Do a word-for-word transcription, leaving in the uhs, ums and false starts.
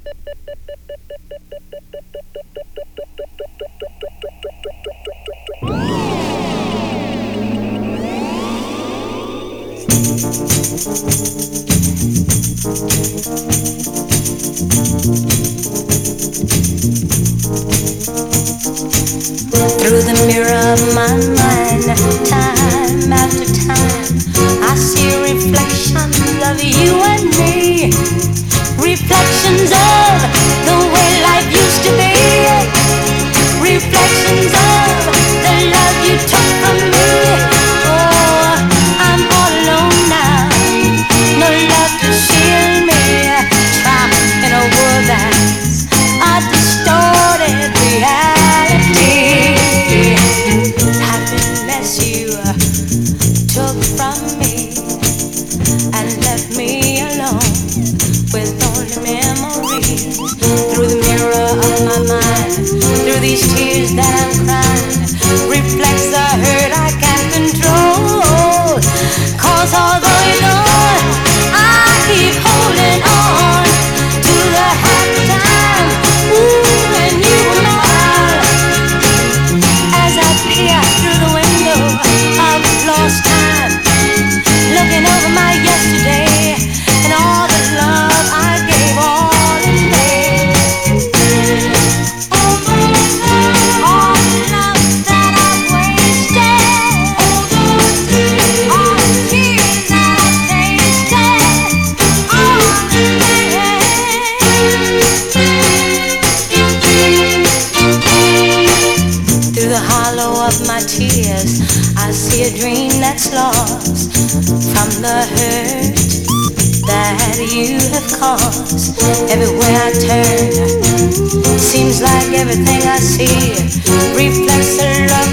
Through the mirror of my mind, time after time, I see reflections of you and me. Reflections of the way life used to be. Reflections of the love you took from me. Oh, I'm all alone now, no love to shield me. Trapped in a world that's a distorted reality. Happiness you took from me and left me alone with only memories. Through the mirror of my mind, through these tears that I'm crying, reflects the hurt I can't control. Cause although you're gone, I keep holding on to the happy time. Ooh, and you were mine. As I peer through the window of lost time, looking over my yesterday and all the love I gave all in vain. All the love that I wasted, all the tears that I tasted, all in vain. Through the hollow of my tears, I see a dream that's lost from the hurt that you have caused. Everywhere I turn, seems like everything I see reflects the love